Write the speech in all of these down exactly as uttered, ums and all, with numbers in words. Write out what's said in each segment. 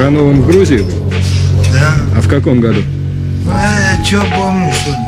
Барановым в Грузии был? Да. А в каком году? А я что помню, что ли?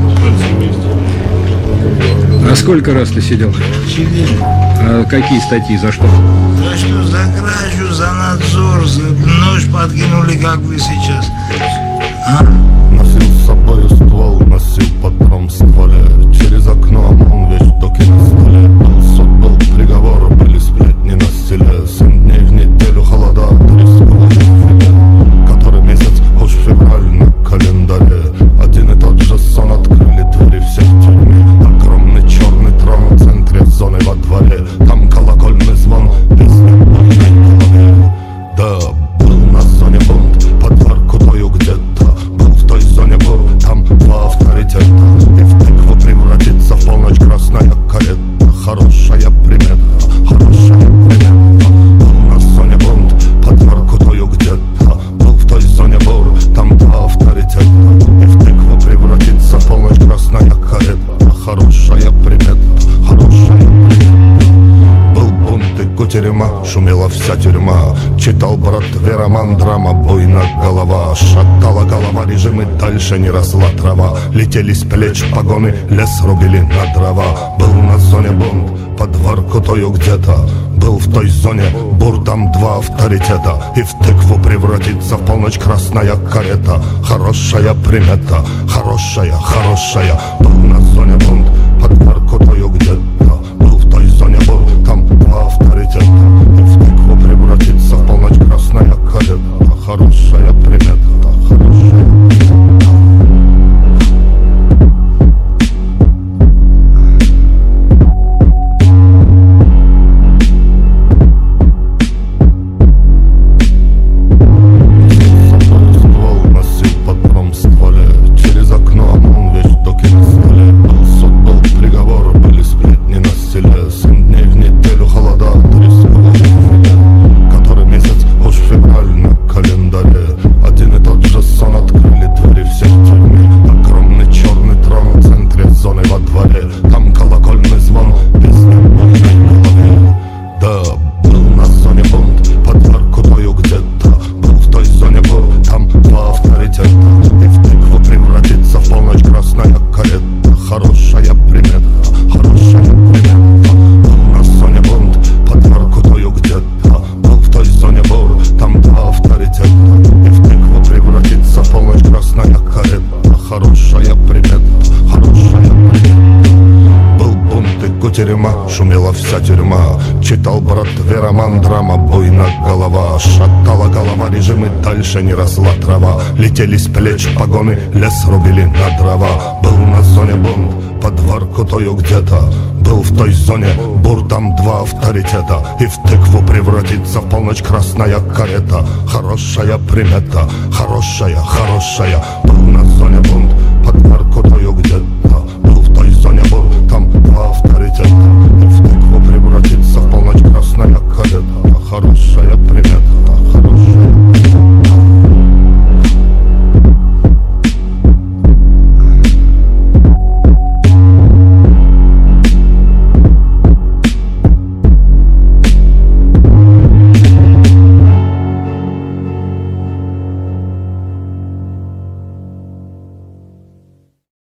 А сколько раз ты сидел? Четыре. А какие статьи, за что? За что? За кражу, за надзор, за нож подкинули, как вы сейчас. А? Носил с собой ствол, носил патрон в стволе. Через окно ОМОН, вещдоки на столе. Был суд, был приговор, были сплетни на стиле. Семь дней в неделю холода, три с половиной. Который месяц, уж февраль на календаре. Один и тот же сон, открыли двери всех тюрьме. Огромный черный трон в центре зоны во дворе. Там колокольный звон, песня в моей голове. Да, был на зоне бунт, под Воркутою где-то. Был в той зоне бур, там два авторитета. И в тыкву превратится в полночь красная карета. Хорошая примета, хорошая примета. Был на зоне бунт, под Воркутою где-то. Был в той зоне бур, там два авторитета. И в тыкву превратится в полночь красная карета. Хорошая примета, хорошая примета. Был бунт и кутерьма, шумела вся тюрьма. Читал брат Вероман, драма, буйна голова. Шатала голова режим и дальше не росла трава. Летели с плеч погоны, лес рубили на дрова. Был на зоне бунт, под Воркутою где-то. Был в той зоне бур, там два авторитета. И в тыкву превратится в полночь красная карета. Хорошая примета, хорошая, хорошая. Был на зоне бунт, под Воркутою где-то. Был в той зоне бур, там два авторитета. И в тыкву превратится в полночь красная карета. Хорошая примета, хорошая примета. Шумела вся тюрьма. Читал брат Вероман, драма, буйна голова. Шатала голова режим и дальше не росла трава. Летели с плеч погоны, лес рубили на дрова. Был на зоне бунт, под Воркутою где-то. Был в той зоне бур, там два авторитета. И в тыкву превратится в полночь красная карета. Хорошая примета, хорошая, хорошая.